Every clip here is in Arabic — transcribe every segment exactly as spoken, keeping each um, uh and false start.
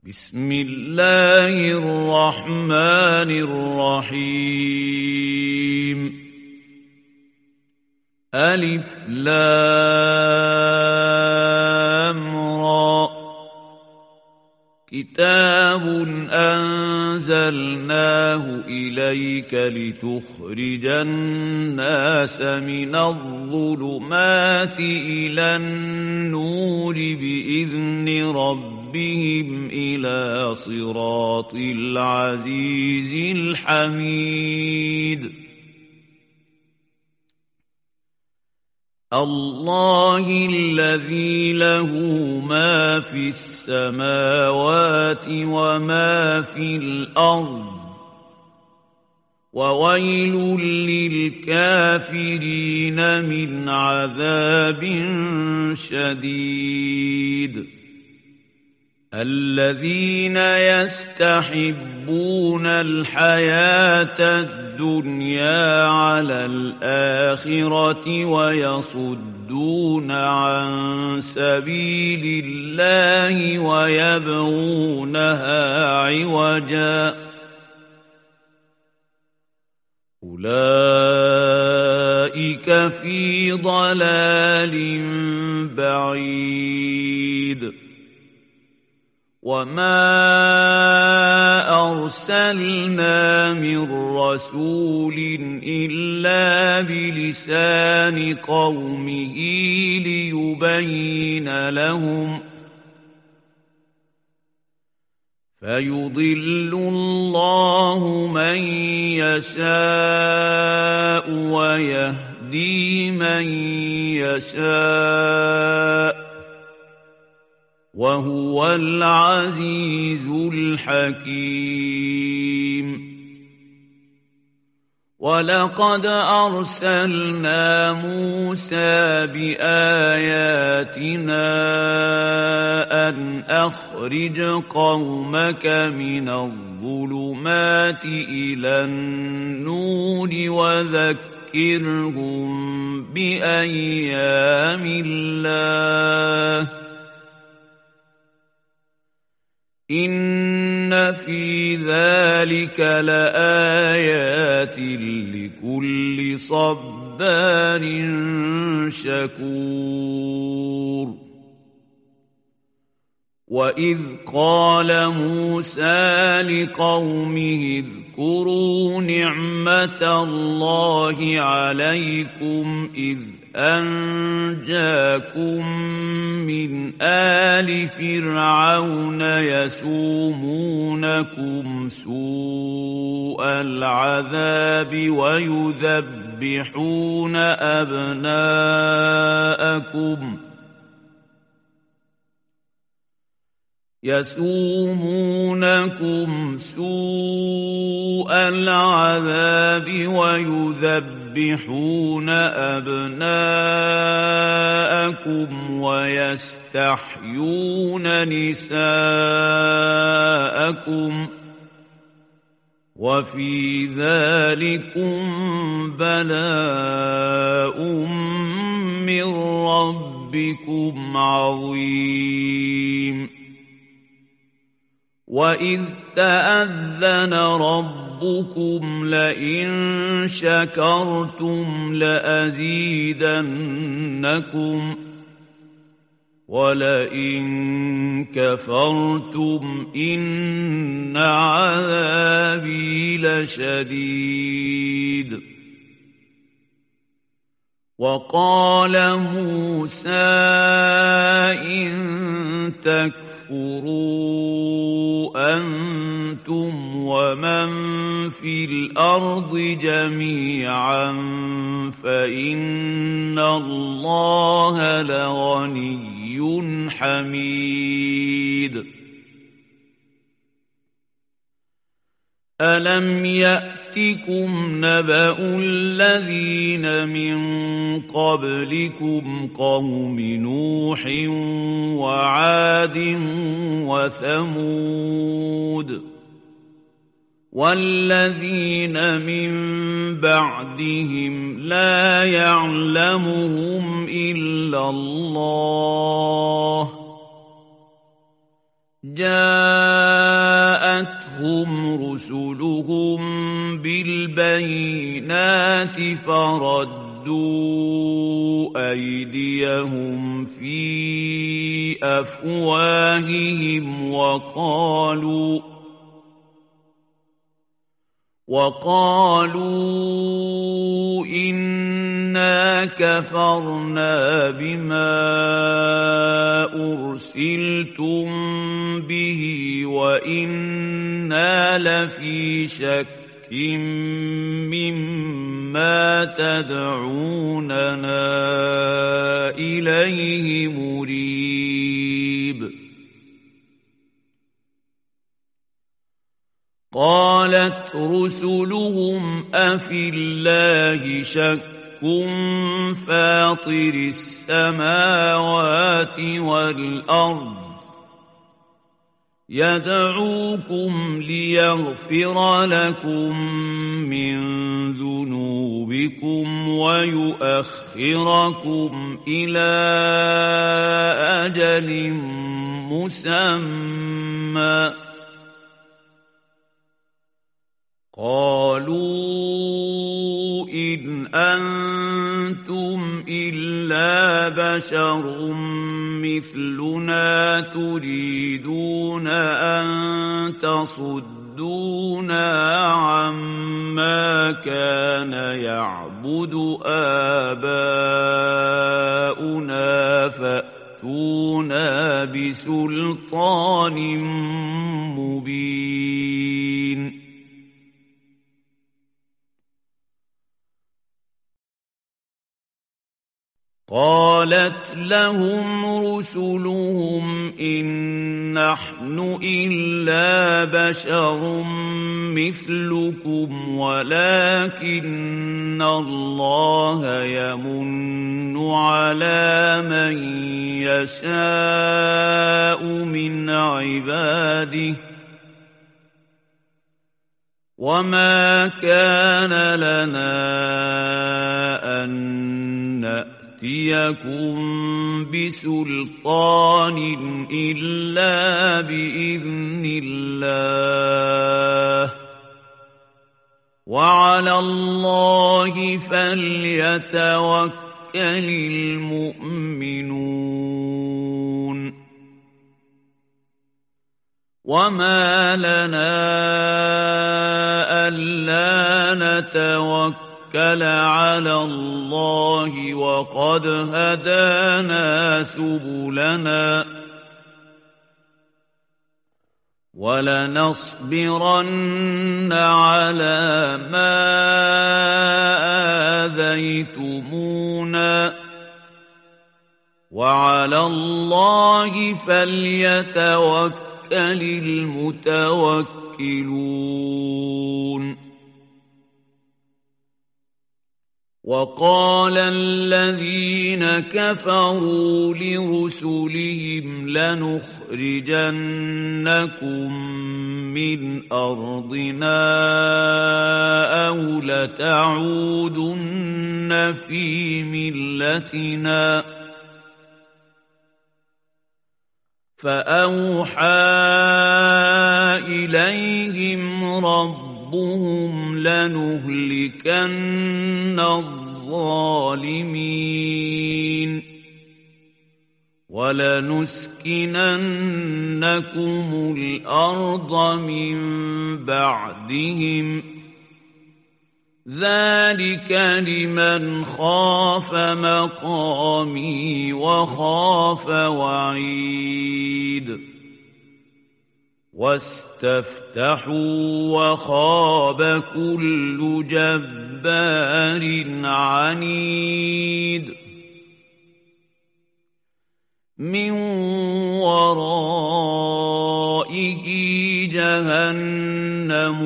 بسم الله الرحمن الرحيم. ألف لام را. كتاب أنزلناه إليك لتخرج الناس من الظلمات إلى النور بإذن ربهم إلى صراط العزيز الحميد. الله الذي له ما في السماوات وما في الأرض وويل للكافرين من عذاب شديد. الذين يستحبون الحياة الدنيا على الآخرة ويصدون عن سبيل الله ويبغونها عوجا أولئك في ضلال بعيد. وما أرسلنا من رسول إلا بلسان قومه ليبين لهم فيضل الله من يشاء ويهدي من يشاء وهو العزيز الحكيم. ولقد أرسلنا موسى بآياتنا أن أخرج قومك من الظلمات إلى النور وذكرهم بأيام الله إن في ذلك لآيات لكل صبار شكور. وإذ قال موسى لقومه اذكروا نعمة الله عليكم إذ أنجاكم من آل فرعون يسومونكم سوء العذاب ويذبحون أبناءكم يسومونكم سوء العذاب ويذبحون أبناءكم ويستحيون نساءكم وفي ذلكم بلاء من ربكم عظيم. وإذ تأذن ربكم لئن شكرتم لأزيدنكم ولئن كفرتم إن عذابي لشديد. وقال موسى إن تكفروا أنتم ومن في الأرض جميعا فإن الله لغني حميد. ألم يأتكم نبأ الذين من قبلكم قوم نوح وعاد وثمود والذين من بعدهم لا يعلمهم إلا الله جاء جاءتهم رسلهم بالبينات فردوا أيديهم في أفواههم وقالوا وقالوا إنا كفرنا بما أرسلتم به وإنا لفي شك مما تدعوننا إليه مريب قالت رسلهم أفي الله شك فاطر السماوات والأرض يدعوكم ليغفر لكم من ذنوبكم ويؤخركم إلى أجل مسمى قالوا إن أنتم إلا بشر مثلنا تريدون أن تصدونا عما كان يعبد آباؤنا فأتونا بسلطان مبين قالت لهم رسلهم إن نحن إلا بشر مثلكم ولكن الله يمن على من يشاء من عباده وما كان لنا أن نأتيكم بسلطان إلا بإذن الله وعلى الله فليتوكل المؤمنون وما لنا ألا نتوكل على الله وقد هدانا سبلنا ولنصبرن على ما آذيتمونا وعلى الله فليتوكل المتوكلون وقال الذين كفروا لرسلهم لنخرجنكم من أرضنا أو لتعودن في ملتنا فأوحى إليهم ربهم لنهلكن الظالمين ولنسكننكم الأرض من بعدهم ذلك لمن خاف مقامي وخاف وعيد واستفتحوا وخاب كل جبار عنيد من ورائه جهنم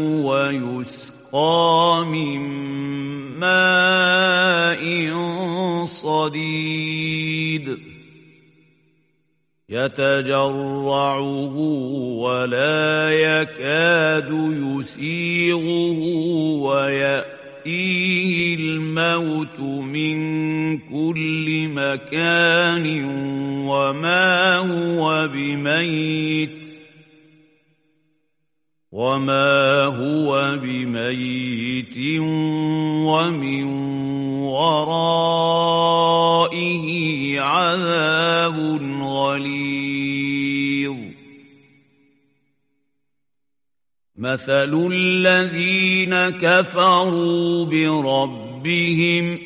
ويسقى من ماء صديد يتجرعه ولا يكاد يسيغه ويأتيه الموت من كل مكان وما هو بميت وما هو بميت ومن ورائه عذاب غليظ مثل الذين كفروا بربهم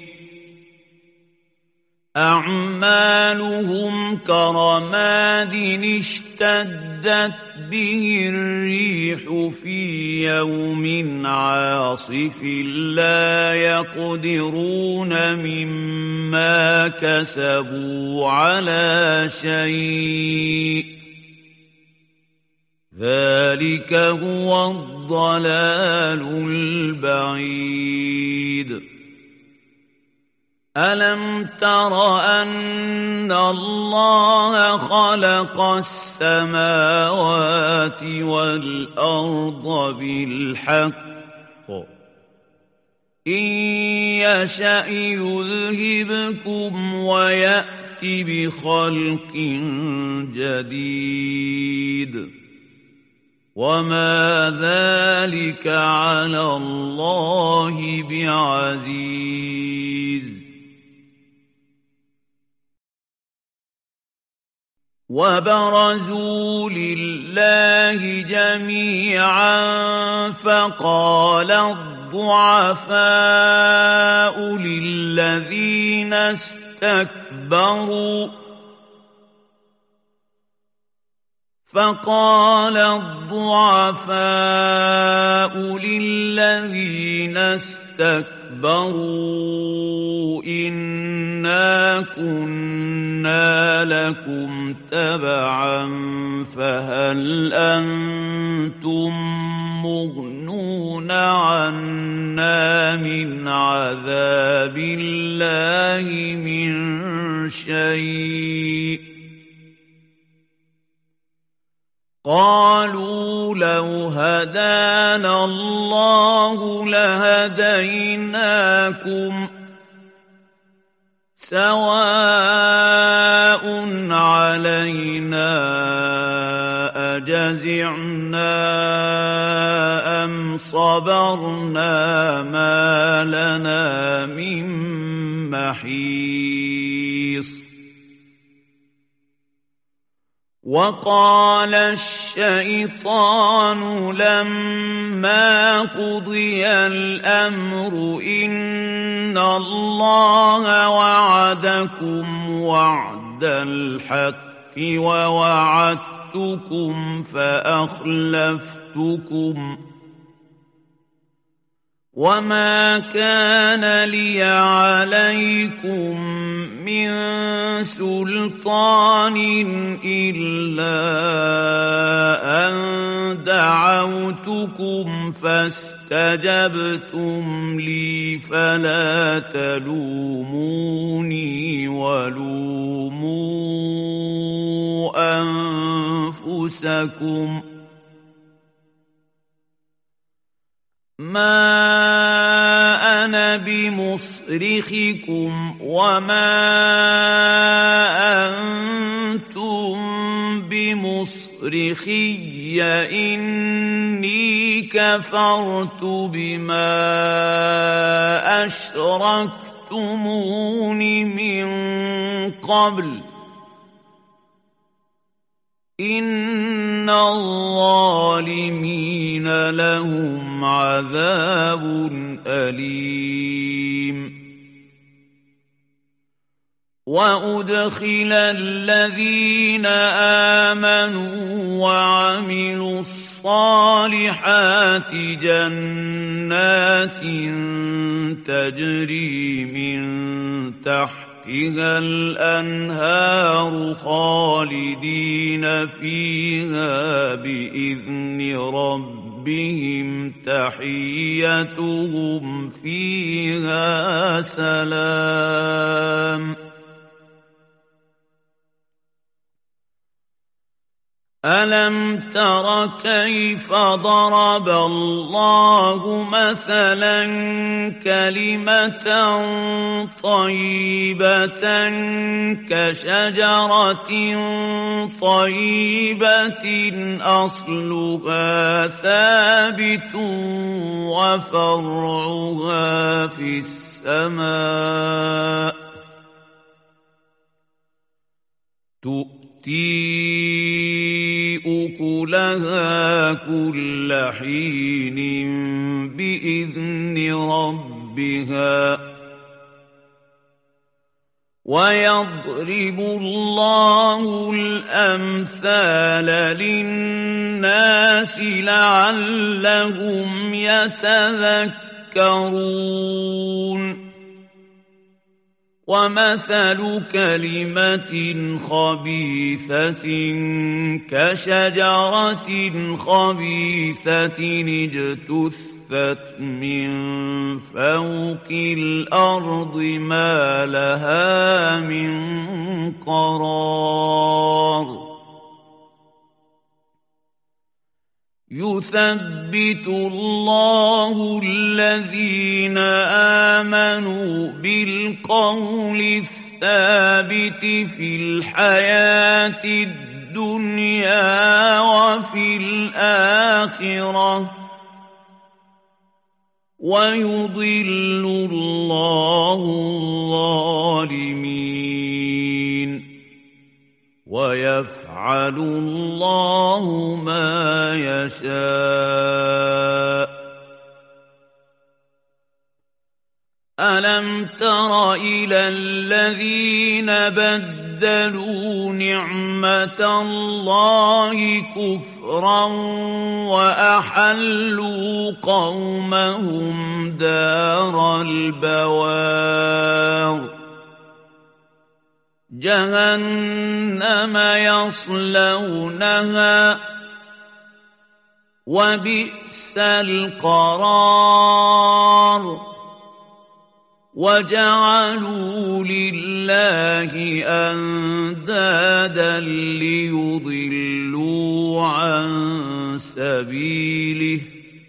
أعمالهم كرماد اشتدت به الريح في يوم عاصف لا يقدرون مما كسبوا على شيء ذلك هو الضلال البعيد ألم تر أن الله خلق السماوات والأرض بالحق إن يشأ يذهبكم ويأت بخلق جديد وما ذلك على الله بعزيز وبرزوا لله جميعا فقال الضعفاء للذين استكبروا فقال الضعفاء للذين استكبروا إنا كنا لكم تبعا فهل أنتم مغنون عنا من عذاب الله من شيء قالوا لو هدانا الله لهديناكم سواء علينا أجزعنا أم صبرنا ما لنا من محيص وقال الشيطان لما قضي الأمر إن الله وعدكم وعد الحق ووعدتكم فأخلفتكم وما كان لي عليكم من سلطان إلا أن دعوتكم فاستجبتم لي فلا تلوموني ولوموا أنفسكم ما أنا بمصرخكم وما أنتم بمصرخي إني كفرت بما أشركتمون من قبل إن الظالمين لهم عذاب أليم وأدخل الذين آمنوا وعملوا الصالحات جنات تجري من تحت فيها الأنهار خالدين فيها بإذن ربهم تحيتهم فيها سلام ألم تر كيف ضرب الله مثلا كلمة طيبة كشجرة طيبة أصلها ثابت وفرعها في السماء تؤتي أكلها كل حين بإذن ربها ويضرب الله الأمثال للناس لعلهم يتذكرون ومثل كلمة خبيثة كشجرة خبيثة اجتثت من فوق الأرض ما لها من قرار يثبت الله الذين آمنوا بالقول الثابت في الحياة الدنيا وفي الآخرة ويضل الله الظالمين ويفعل الله ما يشاء ألم تر إلى الذين بدلوا نعمة الله كفرا وأحلوا قومهم دار البوار جهنم يصلونها وبئس القرار وجعلوا لله أندادا ليضلوا عن سبيله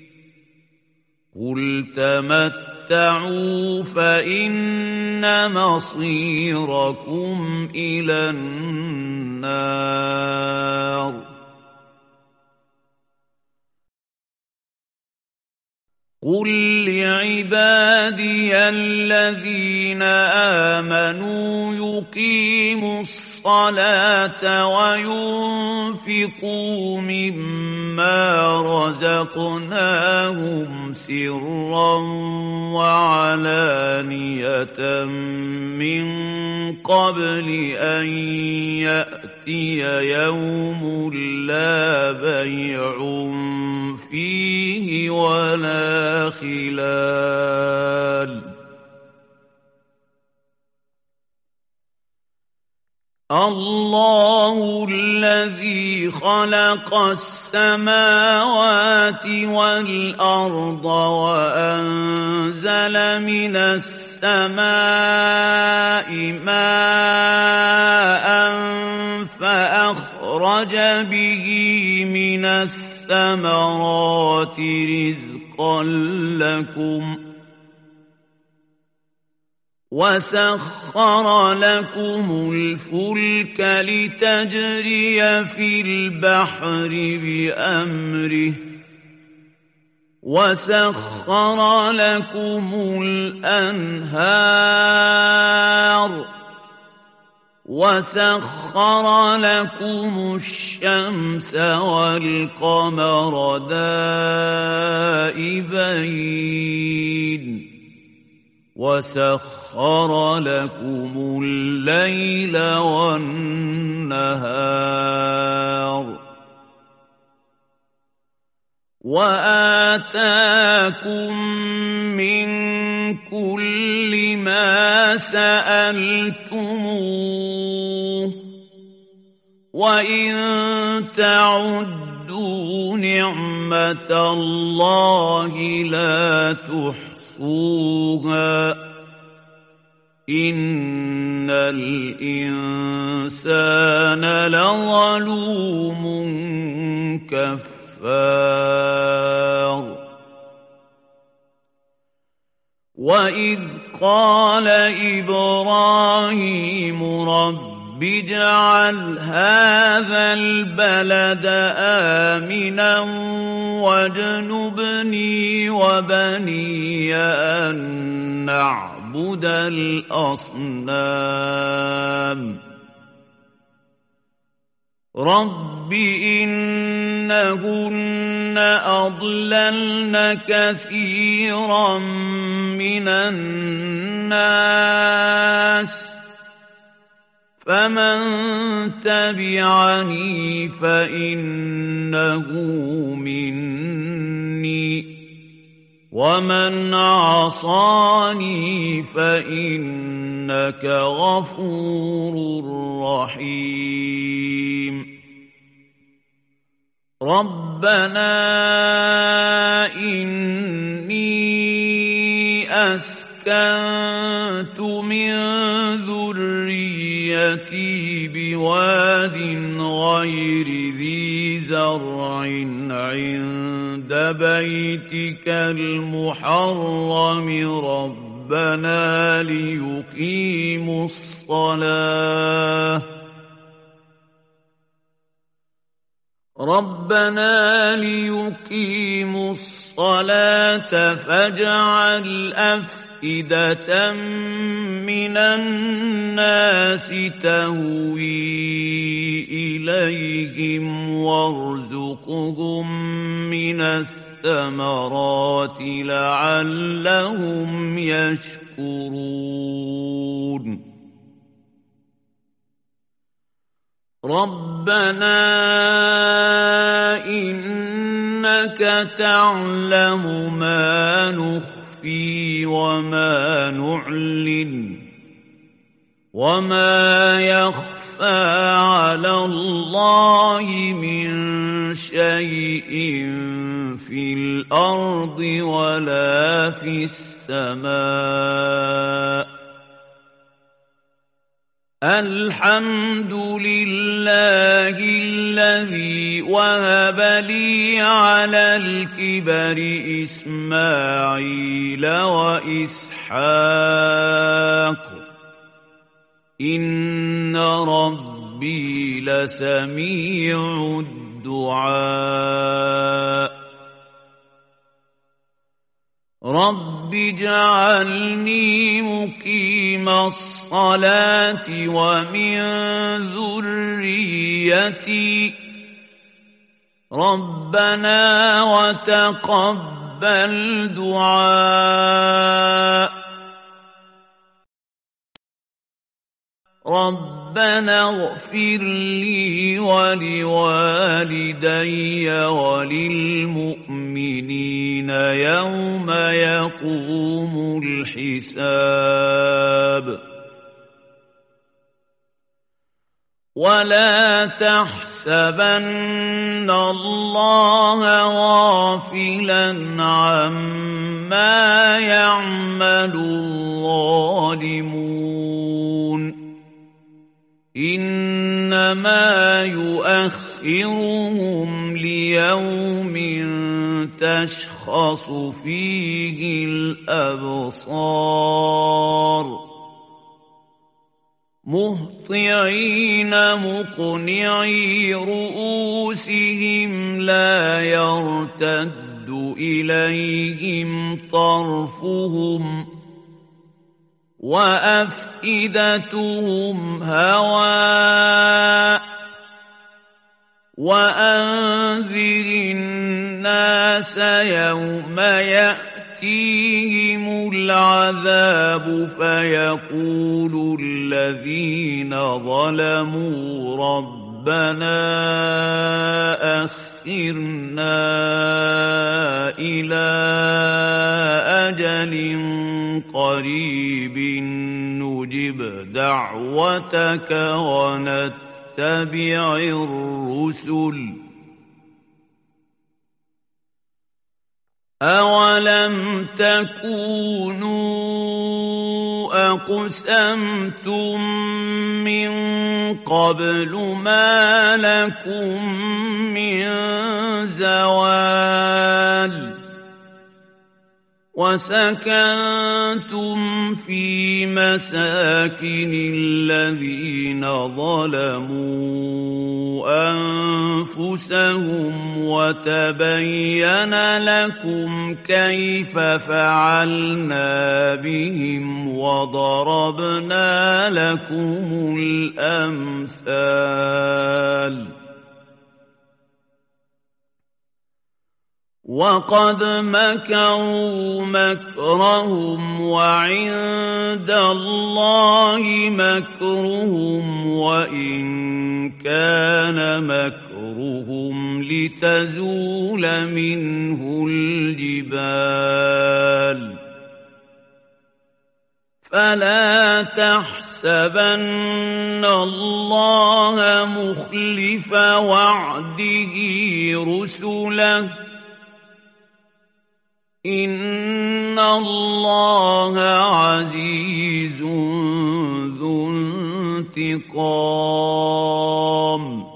قل تمتعوا فإن مصيركم إلى النار قل لعبادي الذين آمنوا يقيموا الصلاة وينفقوا مما رزقناهم سرا وعلانية من قبل أن يأتي يوم لا بيع فيه ولا خلال الله الذي خلق السماوات والأرض وأنزل من السماء ماء فأخرج به من الثمرات رزقا لكم وسخر لكم الفلك لتجري في البحر بأمره وسخر لكم الأنهار وسخر لكم الشمس والقمر دائبين وسخر لكم الليل والنهار وآتاكم من كل ما سألتموه وإن تعدوا نعمة الله لا تحصوها إِنَّ الْإِنسَانَ لَظَلُومٌ كَفَّارٌ وَإِذْ قَالَ إِبْرَاهِيمُ رَبِّ اجْعَلْ هَٰذَا الْبَلَدَ آمِنًا وَاجْنُبْنِي وَبَنِيَّ أَن نَّعْبُدَ الْأَصْنَامَ رَبِّ إِنَّهُنَّ أَضْلَلْنَ كَثِيرًا مِّنَ النَّاسِ فَمَن تَبِعَنِي فَإِنَّهُ مِنِّي وَمَنْ عَصَانِي فَإِنَّكَ غَفُورٌ رَّحِيمٌ رَبَّنَا إِنِّي أَسْكَنتُ مِن ذُرِّيَّتِي بِوَادٍ غَيْرِ ذِي زَرْعٍ عِندَ بَيْتِكَ الْمُحَرَّمِ رَبَّنَا لِيُقِيمُوا الصَّلَاةَ رَبَّنَا لِيُقِيمُوا الصَّلَاةَ فَاجْعَلْ أَفْئِدَةً مِّنَ النَّاسِ تَهْوِي إِلَيْهِمْ وَارْزُقْهُم مِّنَ الثَّمَرَاتِ لَعَلَّهُمْ يَشْكُرُونَ رَبَّنَا إِنَّكَ تَعْلَمُ مَا نُخْفِي وَمَا نُعْلِنُ وَمَا يَخْفَىٰ عَلَى اللَّهِ مِن شَيْءٍ فِي الْأَرْضِ وَلَا فِي السَّمَاءِ الْحَمْدُ لِلَّهِ الَّذِي وَهَبَ لِي عَلَى الْكِبَرِ إِسْمَاعِيلَ وَإِسْحَاقَ إِنَّ رَبِّي لَسَمِيعُ الدُّعَاءِ رَبِّ اجْعَلْنِي مُقِيمَ الصَّلَاةِ وَمِن ذُرِّيَّتِي رَبَّنَا وَتَقَبَّلْ دُعَاءِ رَبَّنَا اغْفِرْ لِي وَلِوَالِدَيَّ وَلِلْمُؤْمِنِينَ يَوْمَ يَقُومُ الْحِسَابُ وَلَا تَحْسَبَنَّ اللَّهَ غَافِلًا عَمَّا يَعْمَلُ الظَّالِمُونَ إِنَّمَا يُؤَخِّرُهُمْ لِيَوْمٍ تَشْخَصُ فِيهِ الْأَبْصَارُ مُهْطِعِينَ مُقْنِعِي رُءُوسِهِمْ لَا يَرْتَدُّ إِلَيْهِمْ طَرْفُهُمْ وَأَفْئِدَتُهُمْ هَوَاءٌ وَأَنذِرِ النَّاسَ يَوْمَ يَأْتِيهِمُ الْعَذَابُ فَيَقُولُ الَّذِينَ ظَلَمُوا رَبَّنَا أَخِّرْنَا إِلَىٰ أَجَلٍ قَرِيبٍ نُّجِبْ دَعْوَتَكَ وَنَتَّبِعِ الرُّسُلَ أَوَلَمْ تَكُونُوا أَقْسَمْتُم مِّن قَبْلُ مَا لَكُم مِّن زَوَالٍ وَسَكَنتُمْ فِي مَسَاكِنِ الَّذِينَ ظَلَمُوا أَنفُسَهُمْ وَتَبَيَّنَ لَكُمْ كَيْفَ فَعَلْنَا بِهِمْ وَضَرَبْنَا لَكُمُ الْأَمْثَالَ وَقَدْ مَكَرُوا مَكْرَهُمْ وَعِندَ اللَّهِ مَكْرُهُمْ وَإِن كَانَ مَكْرُهُمْ لِتَزُولَ مِنْهُ الْجِبَالُ فَلَا تَحْسَبَنَّ اللَّهَ مُخْلِفَ وَعْدِهِ رُسُلَهُ إِنَّ اللَّهَ عَزِيزٌ ذُو انتِقَامٍ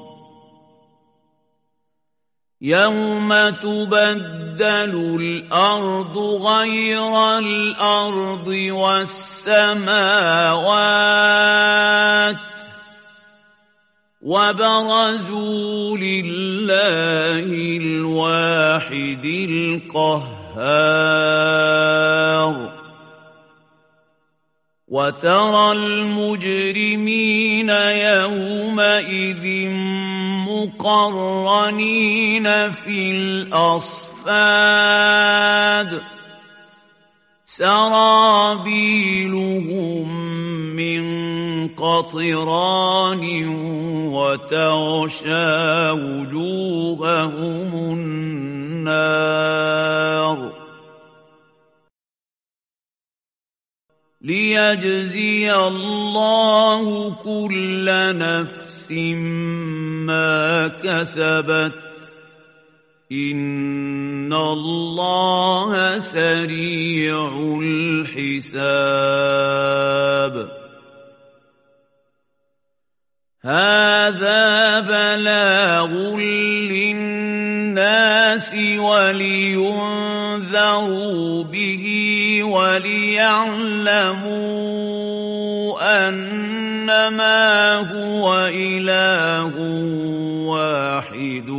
يَوْمَ تُبَدَّلُ الْأَرْضُ غَيْرَ الْأَرْضِ وَالسَّمَاوَاتُ وَبَرَزُوا لِلَّهِ الْوَاحِدِ الْقَهَّارِ وَتَرَى الْمُجْرِمِينَ يَوْمَئِذٍ مُقَرَّنِينَ فِي الْأَصْفَادِ سَرَابِيلُهُم مِّن قَطِرَانٍ وَتَغْشَىٰ وُجُوهَهُمُ النَّارُ لِيَجْزِيَ اللَّهُ كُلَّ نَفْسٍ مَّا كَسَبَتْ إِنَّ اللَّهَ سَرِيعُ الْحِسَابِ هَٰذَا بَلَاغٌ لِّلنَّاسِ وَلِيُنذَرُوا بِهِ وَلِيَعْلَمُوا أَنَّمَا هُوَ إِلَٰهٌ وَاحِدٌ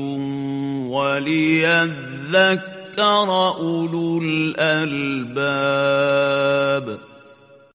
وَلِيَذَّكَّرَ أُولُو الْأَلْبَابِ